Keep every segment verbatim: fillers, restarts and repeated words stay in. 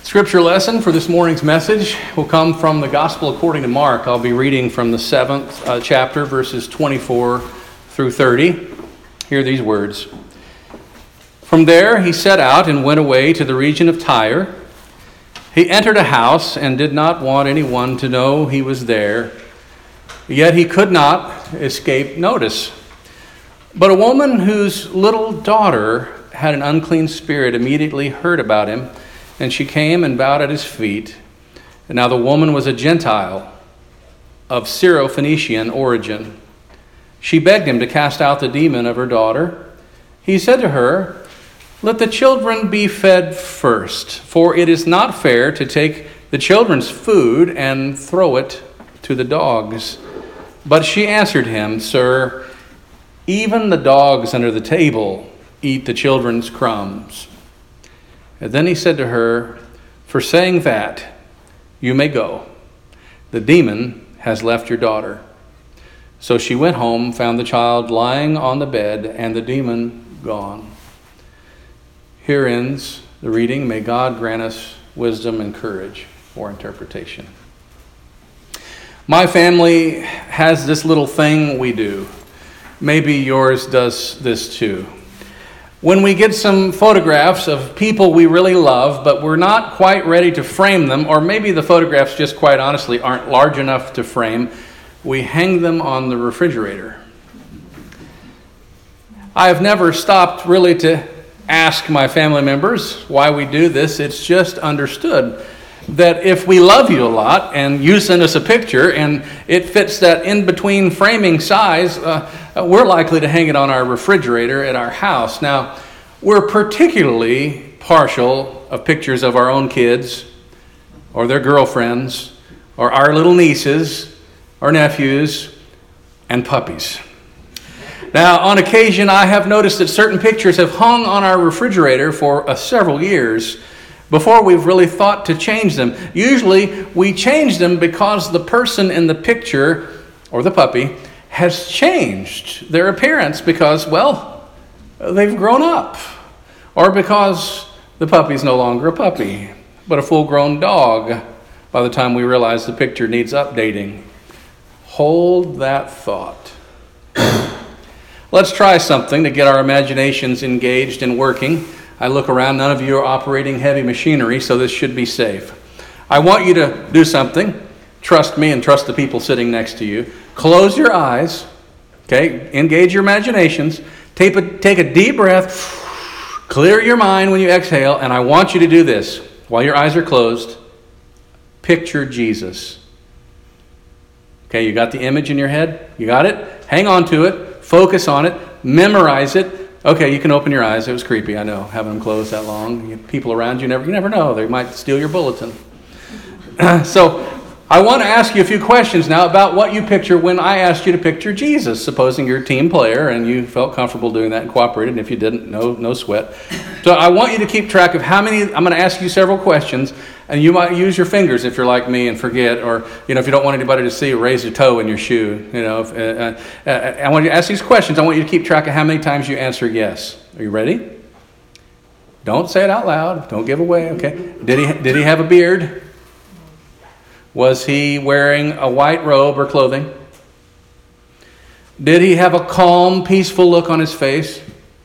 Scripture lesson for this morning's message will come from the Gospel according to Mark. I'll be reading from the seventh uh, chapter, verses twenty-four through thirty. Hear these words. From there he set out and went away to the region of Tyre. He entered a house and did not want anyone to know he was there, yet he could not escape notice. But a woman whose little daughter had an unclean spirit immediately heard about him, and she came and bowed at his feet. And now the woman was a Gentile of Syro-Phoenician origin. She begged him to cast out the demon of her daughter. He said to her, "Let the children be fed first, for it is not fair to take the children's food and throw it to the dogs." But she answered him, "Sir, even the dogs under the table eat the children's crumbs." And then he said to her, "For saying that, you may go. The demon has left your daughter." So she went home, found the child lying on the bed, and the demon gone. Here ends the reading. May God grant us wisdom and courage for interpretation. My family has this little thing we do. Maybe yours does this too. When we get some photographs of people we really love, but we're not quite ready to frame them, or maybe the photographs just quite honestly aren't large enough to frame, we hang them on the refrigerator. I have never stopped really to ask my family members why we do this. It's just understood that if we love you a lot and you send us a picture and it fits that in-between framing size, uh, we're likely to hang it on our refrigerator at our house. Now, we're particularly partial of pictures of our own kids or their girlfriends or our little nieces or nephews and puppies. Now, on occasion, I have noticed that certain pictures have hung on our refrigerator for uh, several years before we've really thought to change them. Usually, we change them because the person in the picture, or the puppy, has changed their appearance because, well, they've grown up. Or because the puppy's no longer a puppy, but a full-grown dog by the time we realize the picture needs updating. Hold that thought. Let's try something to get our imaginations engaged and working. I look around, none of you are operating heavy machinery, so this should be safe. I want you to do something. Trust me and trust the people sitting next to you. Close your eyes, okay? Engage your imaginations. Take a, take a deep breath. Clear your mind when you exhale, and I want you to do this. While your eyes are closed, picture Jesus. Okay, you got the image in your head? You got it? Hang on to it. Focus on it. Memorize it. Okay, you can open your eyes. It was creepy, I know, having them closed that long. You, people around you, never, you never know. They might steal your bulletin. So I want to ask you a few questions now about what you picture when I asked you to picture Jesus, supposing you're a team player and you felt comfortable doing that and cooperated, and if you didn't, no, no sweat. So I want you to keep track of how many, I'm going to ask you several questions, and you might use your fingers if you're like me and forget, or you know, if you don't want anybody to see, raise your toe in your shoe. You know, if, uh, uh, uh, I want you to ask these questions. I want you to keep track of how many times you answer yes. Are you ready? Don't say it out loud. Don't give away. Okay. Did he did he have a beard? Was he wearing a white robe or clothing? Did he have a calm, peaceful look on his face?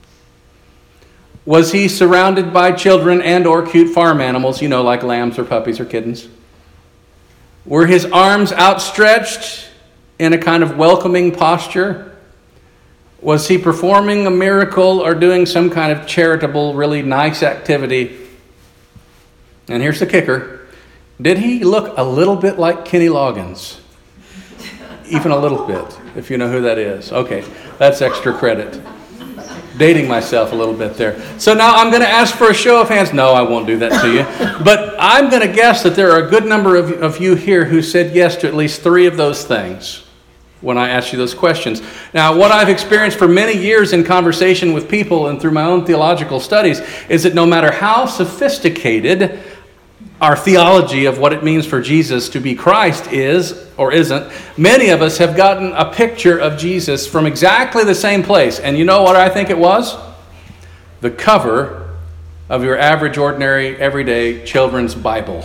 Was he surrounded by children and or cute farm animals, you know, like lambs or puppies or kittens? Were his arms outstretched in a kind of welcoming posture? Was he performing a miracle or doing some kind of charitable, really nice activity? And here's the kicker. Did he look a little bit like Kenny Loggins? Even a little bit, if you know who that is. Okay, that's extra credit. Dating myself a little bit there. So now I'm going to ask for a show of hands. No, I won't do that to you. But I'm going to guess that there are a good number of, of you here who said yes to at least three of those things when I asked you those questions. Now, what I've experienced for many years in conversation with people and through my own theological studies is that no matter how sophisticated our theology of what it means for Jesus to be Christ is or isn't, many of us have gotten a picture of Jesus from exactly the same place. And you know what I think it was? The cover of your average, ordinary, everyday children's Bible.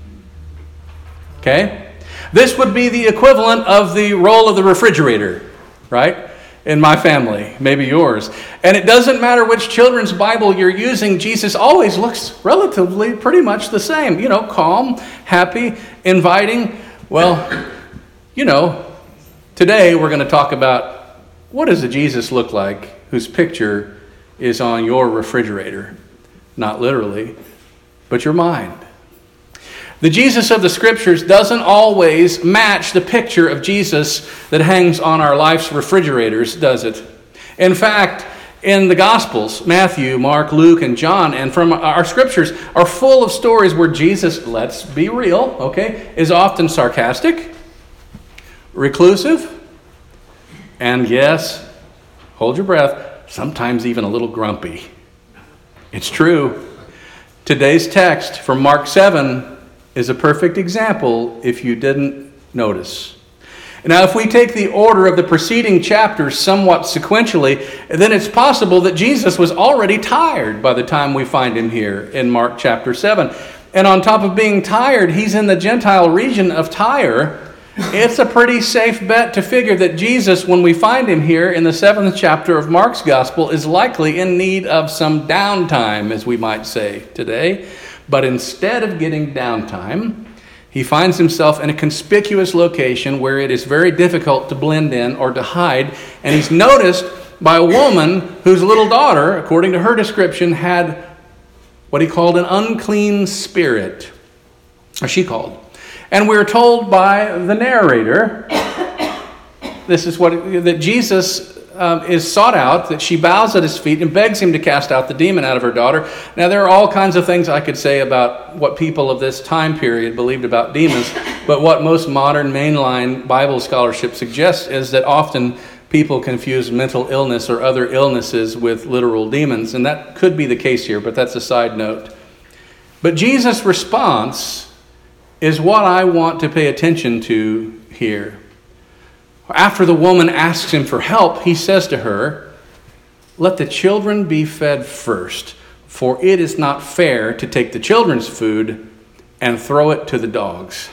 Okay? This would be the equivalent of the roll of the refrigerator, right? In my family, maybe yours. And it doesn't matter which children's Bible you're using, Jesus always looks relatively pretty much the same. You know, calm, happy, inviting. Well, you know, today we're going to talk about what does a Jesus look like whose picture is on your refrigerator? Not literally, but your mind. The Jesus of the Scriptures doesn't always match the picture of Jesus that hangs on our life's refrigerators, does it? In fact, in the Gospels, Matthew, Mark, Luke, and John, and from our Scriptures, are full of stories where Jesus, let's be real, okay, is often sarcastic, reclusive, and yes, hold your breath, sometimes even a little grumpy. It's true. Today's text from Mark seven is a perfect example if you didn't notice. Now, if we take the order of the preceding chapters somewhat sequentially, then it's possible that Jesus was already tired by the time we find him here in Mark chapter seven. And on top of being tired, he's in the Gentile region of Tyre. It's a pretty safe bet to figure that Jesus, when we find him here in the seventh chapter of Mark's Gospel, is likely in need of some downtime, as we might say today. But instead of getting downtime, he finds himself in a conspicuous location where it is very difficult to blend in or to hide. And he's noticed by a woman whose little daughter, according to her description, had what he called an unclean spirit, or she called. And we're told by the narrator, this is what that Jesus um, is sought out, that she bows at his feet and begs him to cast out the demon out of her daughter. Now, there are all kinds of things I could say about what people of this time period believed about demons, but what most modern mainline Bible scholarship suggests is that often people confuse mental illness or other illnesses with literal demons, and that could be the case here, but that's a side note. But Jesus' response is what I want to pay attention to here. After the woman asks him for help, he says to her, "Let the children be fed first, for it is not fair to take the children's food and throw it to the dogs."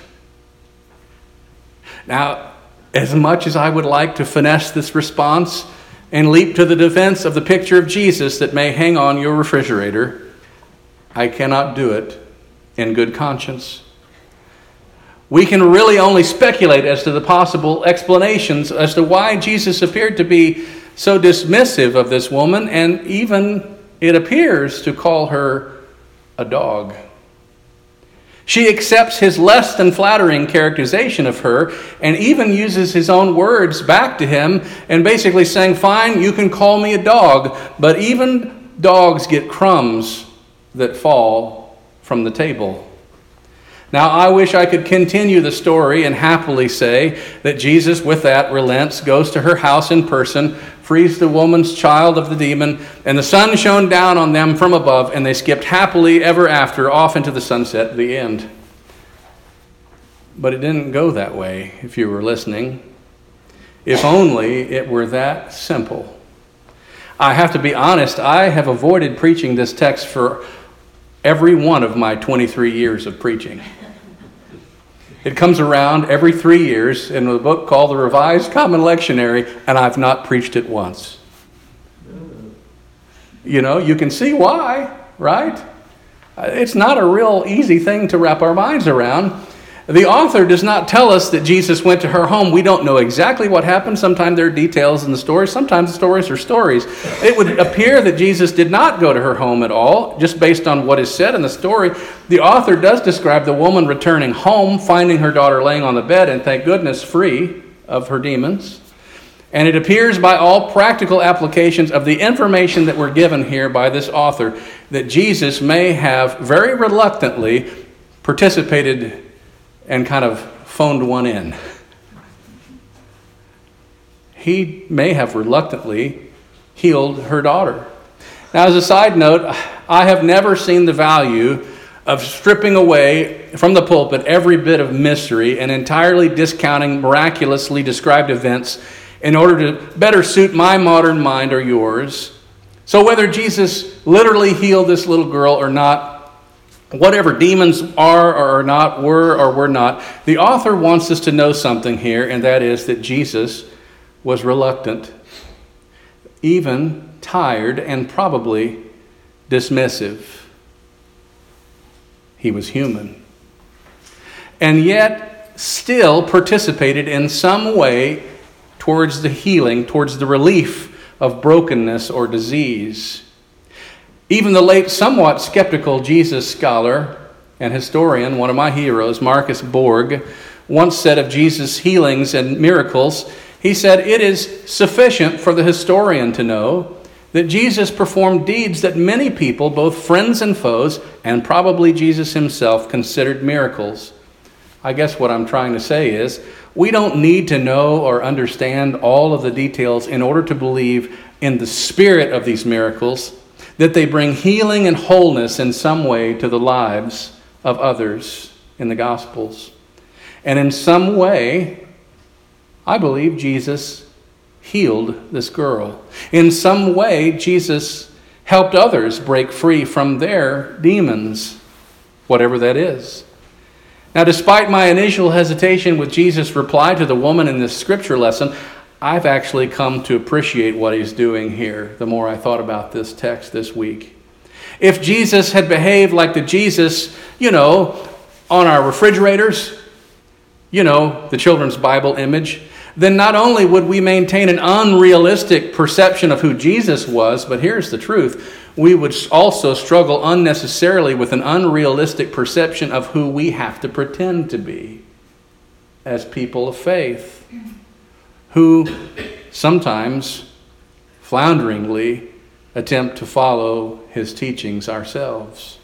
Now, as much as I would like to finesse this response and leap to the defense of the picture of Jesus that may hang on your refrigerator, I cannot do it in good conscience. We can really only speculate as to the possible explanations as to why Jesus appeared to be so dismissive of this woman, and even, it appears, to call her a dog. She accepts his less than flattering characterization of her and even uses his own words back to him and basically saying, "Fine, you can call me a dog, but even dogs get crumbs that fall from the table." Now, I wish I could continue the story and happily say that Jesus, with that, relents, goes to her house in person, frees the woman's child of the demon, and the sun shone down on them from above, and they skipped happily ever after off into the sunset at the end. But it didn't go that way, if you were listening. If only it were that simple. I have to be honest, I have avoided preaching this text for every one of my twenty-three years of preaching. It comes around every three years in a book called the Revised Common Lectionary, and I've not preached it once. You know, you can see why, right? It's not a real easy thing to wrap our minds around. The author does not tell us that Jesus went to her home. We don't know exactly what happened. Sometimes there are details in the story. Sometimes the stories are stories. It would appear that Jesus did not go to her home at all, just based on what is said in the story. The author does describe the woman returning home, finding her daughter laying on the bed, and thank goodness free of her demons. And it appears by all practical applications of the information that we're given here by this author that Jesus may have very reluctantly participated and kind of phoned one in. He may have reluctantly healed her daughter. Now, as a side note, I have never seen the value of stripping away from the pulpit every bit of mystery and entirely discounting miraculously described events in order to better suit my modern mind or yours. So whether Jesus literally healed this little girl or not, whatever demons are or are not, were or were not, the author wants us to know something here, and that is that Jesus was reluctant, even tired, and probably dismissive. He was human. And yet still participated in some way towards the healing, towards the relief of brokenness or disease. Even the late, somewhat skeptical Jesus scholar and historian, one of my heroes, Marcus Borg, once said of Jesus' healings and miracles, he said, "It is sufficient for the historian to know that Jesus performed deeds that many people, both friends and foes, and probably Jesus himself, considered miracles." I guess what I'm trying to say is, we don't need to know or understand all of the details in order to believe in the spirit of these miracles, that they bring healing and wholeness in some way to the lives of others in the Gospels. And in some way, I believe Jesus healed this girl. In some way, Jesus helped others break free from their demons, whatever that is. Now, despite my initial hesitation with Jesus' reply to the woman in this scripture lesson, I've actually come to appreciate what he's doing here the more I thought about this text this week. If Jesus had behaved like the Jesus, you know, on our refrigerators, you know, the children's Bible image, then not only would we maintain an unrealistic perception of who Jesus was, but here's the truth, we would also struggle unnecessarily with an unrealistic perception of who we have to pretend to be as people of faith, who sometimes flounderingly attempt to follow his teachings ourselves.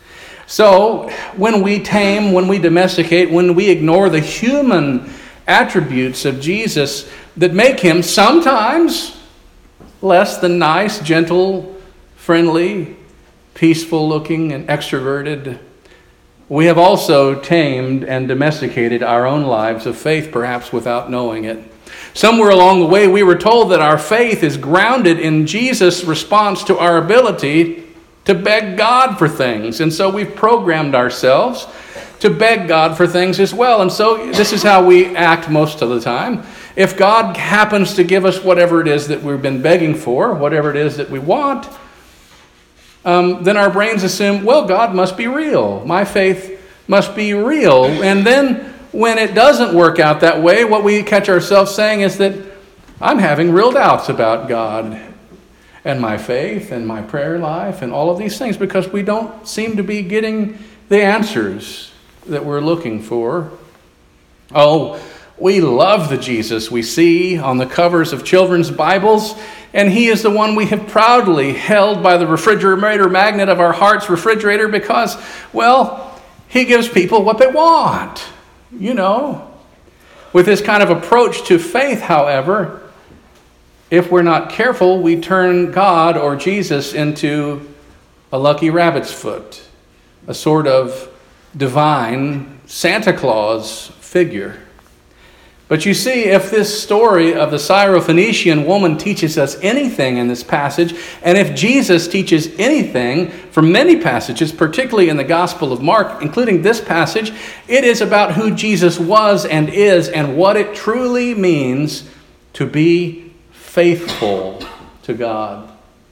So when we tame, when we domesticate, when we ignore the human attributes of Jesus that make him sometimes less than nice, gentle, friendly, peaceful looking, and extroverted, we have also tamed and domesticated our own lives of faith, perhaps without knowing it. Somewhere along the way, we were told that our faith is grounded in Jesus' response to our ability to beg God for things. And so we've programmed ourselves to beg God for things as well. And so this is how we act most of the time. If God happens to give us whatever it is that we've been begging for, whatever it is that we want, um, then our brains assume, well, God must be real. My faith must be real. And then when it doesn't work out that way, what we catch ourselves saying is that I'm having real doubts about God and my faith and my prayer life and all of these things, because we don't seem to be getting the answers that we're looking for. Oh, we love the Jesus we see on the covers of children's Bibles, and he is the one we have proudly held by the refrigerator magnet of our heart's refrigerator because, well, he gives people what they want, you know. With this kind of approach to faith, however, if we're not careful, we turn God or Jesus into a lucky rabbit's foot, a sort of divine Santa Claus figure. But you see, if this story of the Syrophoenician woman teaches us anything in this passage, and if Jesus teaches anything from many passages, particularly in the Gospel of Mark, including this passage, it is about who Jesus was and is and what it truly means to be faithful to God.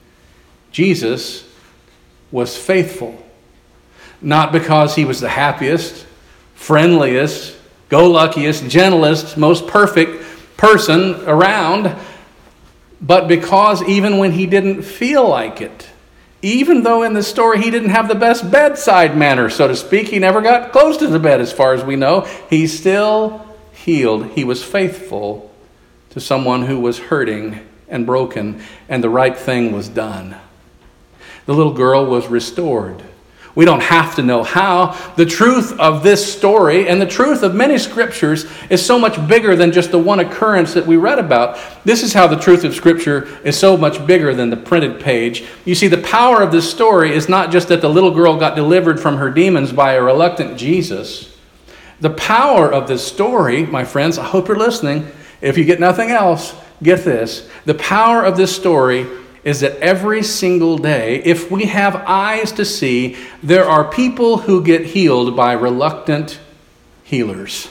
Jesus was faithful. Not because he was the happiest, friendliest, go-luckiest, gentlest, most perfect person around, but because even when he didn't feel like it, even though in the story he didn't have the best bedside manner, so to speak, he never got close to the bed as far as we know, he still healed. He was faithful to someone who was hurting and broken, and the right thing was done. The little girl was restored. We don't have to know how. The truth of this story and the truth of many scriptures is so much bigger than just the one occurrence that we read about. This is how the truth of Scripture is so much bigger than the printed page. You see, the power of this story is not just that the little girl got delivered from her demons by a reluctant Jesus. The power of this story, my friends, I hope you're listening. If you get nothing else, get this. The power of this story is that every single day, if we have eyes to see, there are people who get healed by reluctant healers.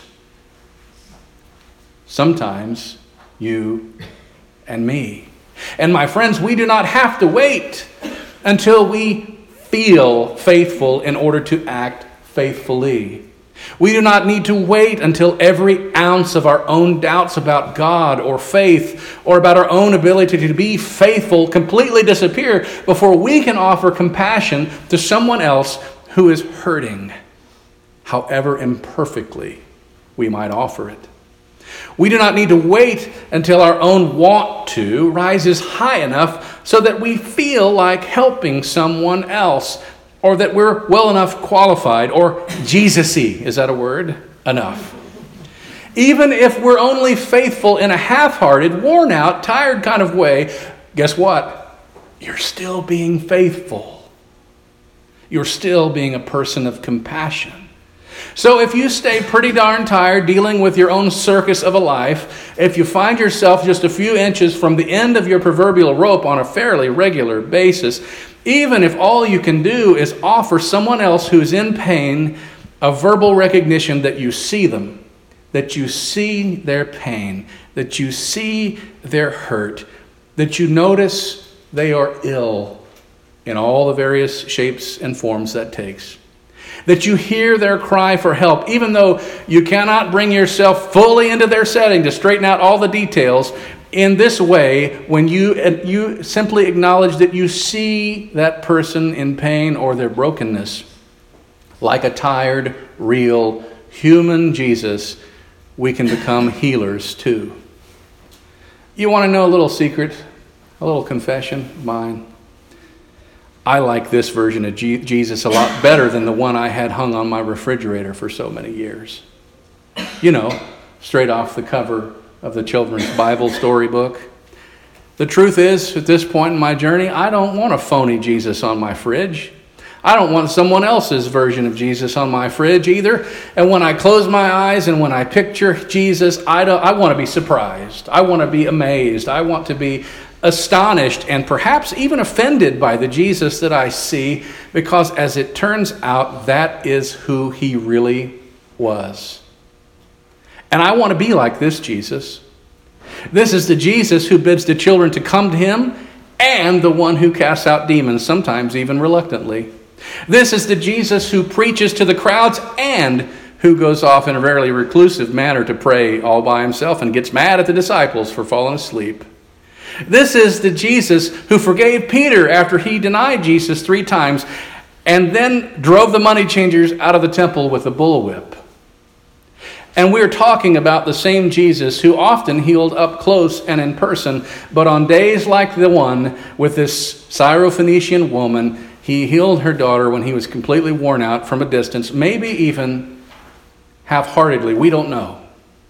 Sometimes you and me. And my friends, we do not have to wait until we feel faithful in order to act faithfully. We do not need to wait until every ounce of our own doubts about God or faith or about our own ability to be faithful completely disappear before we can offer compassion to someone else who is hurting, however imperfectly we might offer it. We do not need to wait until our own want to rises high enough so that we feel like helping someone else, or that we're well enough qualified, or Jesus-y, is that a word? Enough. Even if we're only faithful in a half-hearted, worn-out, tired kind of way, guess what? You're still being faithful. You're still being a person of compassion. So if you stay pretty darn tired dealing with your own circus of a life, if you find yourself just a few inches from the end of your proverbial rope on a fairly regular basis, even if all you can do is offer someone else who's in pain a verbal recognition that you see them, that you see their pain, that you see their hurt, that you notice they are ill in all the various shapes and forms that takes, that you hear their cry for help, even though you cannot bring yourself fully into their setting to straighten out all the details. In this way, when you you simply acknowledge that you see that person in pain or their brokenness, like a tired, real, human Jesus, we can become healers too. You want to know a little secret, a little confession of mine? I like this version of G- Jesus a lot better than the one I had hung on my refrigerator for so many years. You know, straight off the cover of the children's Bible storybook. The truth is, at this point in my journey, I don't want a phony Jesus on my fridge. I don't want someone else's version of Jesus on my fridge either. And when I close my eyes and when I picture Jesus, I don't, I want to be surprised. I want to be amazed. I want to be astonished and perhaps even offended by the Jesus that I see, because as it turns out, that is who he really was. And I want to be like this Jesus. This is the Jesus who bids the children to come to him, and the one who casts out demons, sometimes even reluctantly. This is the Jesus who preaches to the crowds and who goes off in a very reclusive manner to pray all by himself and gets mad at the disciples for falling asleep. This is the Jesus who forgave Peter after he denied Jesus three times and then drove the money changers out of the temple with a bullwhip. And we're talking about the same Jesus who often healed up close and in person, but on days like the one with this Syrophoenician woman, he healed her daughter when he was completely worn out from a distance, maybe even half-heartedly. We don't know.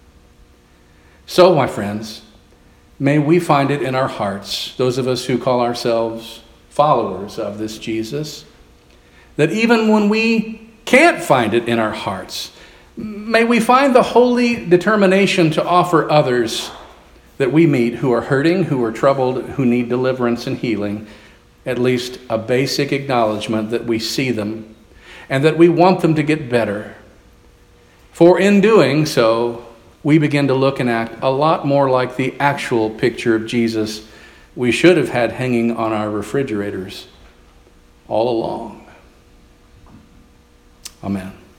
So, my friends, may we find it in our hearts, those of us who call ourselves followers of this Jesus, that even when we can't find it in our hearts, may we find the holy determination to offer others that we meet who are hurting, who are troubled, who need deliverance and healing, at least a basic acknowledgement that we see them and that we want them to get better. For in doing so, we begin to look and act a lot more like the actual picture of Jesus we should have had hanging on our refrigerators all along. Amen.